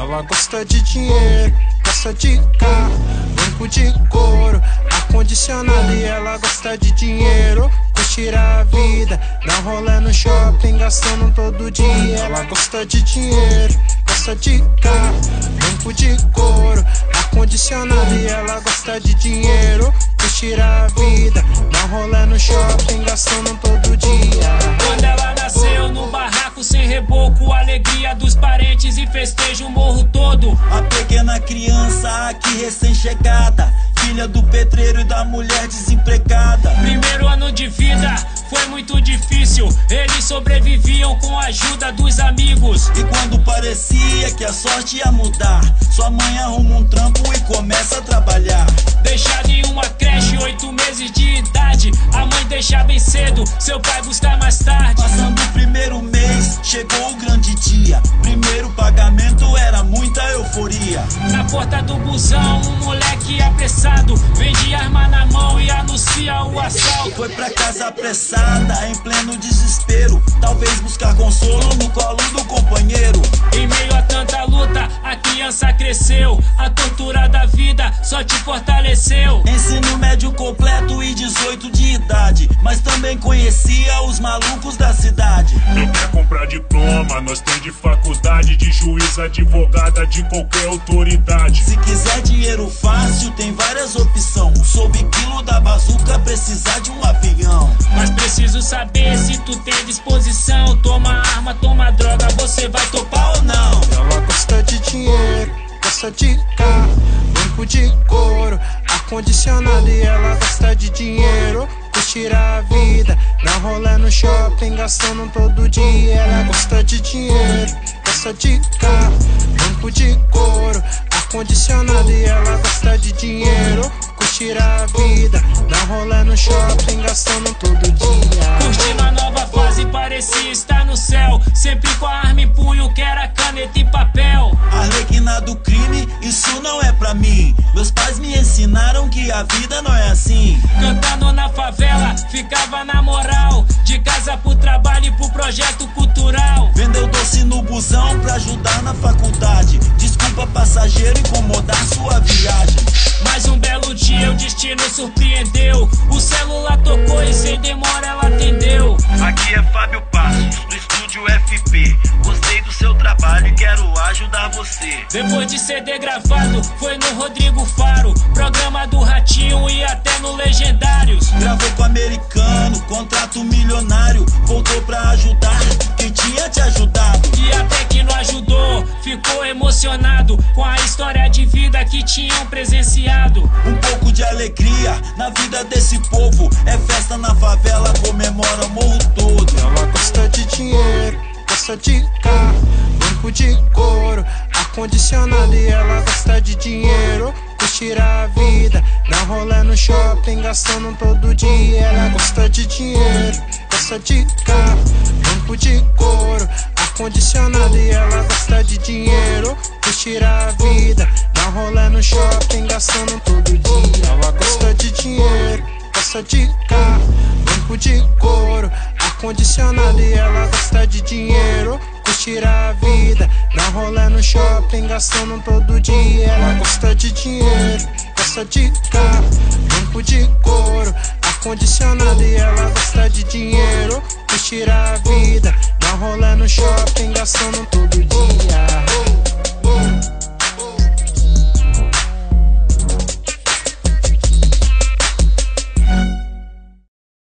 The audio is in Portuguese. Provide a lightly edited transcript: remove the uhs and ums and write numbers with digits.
Ela gosta de dinheiro, gosta de carro, banco de couro, ar-condicionado. E ela gosta de dinheiro, curtir a vida, dá rolê no shopping, gastando todo dia. Ela gosta de dinheiro, gosta de carro, banco de couro, ar-condicionado. E ela gosta de dinheiro, curtir a vida, dá rolê no shopping, gastando todo dia. Quando ela nasceu no barraco sem reboco, alegria dos parentes e festejo o morro todo. A pequena criança aqui recém-chegada, filha do pedreiro e da mulher desempregada. Primeiro ano de vida foi muito difícil, eles sobreviviam com a ajuda dos amigos. E quando parecia que a sorte ia mudar, sua mãe arruma um trampo e começa a trabalhar. Deixada em uma creche, 8 meses de idade, a mãe deixa bem cedo, seu pai busca mais tarde. Passando o primeiro mês, chegou o grande dia. Primeiro pagamento era muita euforia. Na porta do busão, um moleque apressado vende arma na mão e anuncia o assalto. Foi pra casa apressada, em pleno desespero, talvez buscar consolo no colo do companheiro. Em meio a tanta luta, a criança cresceu, a tortura da vida só te fortaleceu. Ensino médio completo e 18 de idade, mas também conhecia os malucos da cidade. Não quer comprar diploma, nós tem de faculdade, de juiz, advogada, de qualquer autoridade. Se quiser dinheiro fácil, tem várias opções. Sob quilo da bazuca, precisar de um avião. Mas preciso saber se tu tem disposição. Toma arma, toma droga, você vai topar ou não? Ela gosta de dinheiro, gosta de carro, banco de couro, ar-condicionado. E ela gosta de dinheiro, curtir a vida, dá rolê no shopping, gastando todo dia. Ela gosta de dinheiro, gosta de carro, banco de couro, ar-condicionado. E ela gosta de dinheiro, curtir a vida, dá rolê no shopping, gastando todo dia. Curtindo a nova fase, parecia estar no céu, sempre com a arma em punho, que era caneta e papel. Arlequina do crime, isso não é pra mim. Meus pais me ensinaram que a vida não é assim. Cantando na favela, ficava na moral, de casa pro trabalho e pro projeto cultural. Vendeu doce no busão pra ajudar na faculdade. Desculpa passageiro incomodar sua viagem. Mais um belo dia o destino surpreendeu, o celular tocou e sem demora ela atendeu. Aqui é Fábio Passos, do estúdio FP. Gostei do seu trabalho e quero ajudar você. Depois de CD gravado, foi no Rodrigo Faro, programa do Ratinho e até no Legendários. Gravou com americano, contrato milionário. Voltou pra ajudar quem tinha te ajudado. E até que não ajudou, ficou emocionado com a história de vida que tinham presenciado. Um pouco de alegria na vida desse povo, é festa na favela, comemora o morro todo. Ela gosta de dinheiro, gosta de carro, banco de couro, ar-condicionado. E ela gosta de dinheiro, curtir a vida, dá rolê no shopping, gastando todo dia. Ela gosta de dinheiro, gosta de carro, banco de couro, ar-condicionado. E ela gosta de dinheiro, curtir a vida, dá rolê no shopping, gastando todo dia. Ela gosta de dinheiro, gosta de carro, banco de couro, ar-condicionado. E ela gosta de dinheiro, curtir a vida, dá rolê no shopping, gastando todo dia. Ela gosta de dinheiro, gosta de carro, banco de couro, ar-condicionado. E ela gosta de dinheiro, curtir a vida, dá rolê no shopping, gastando todo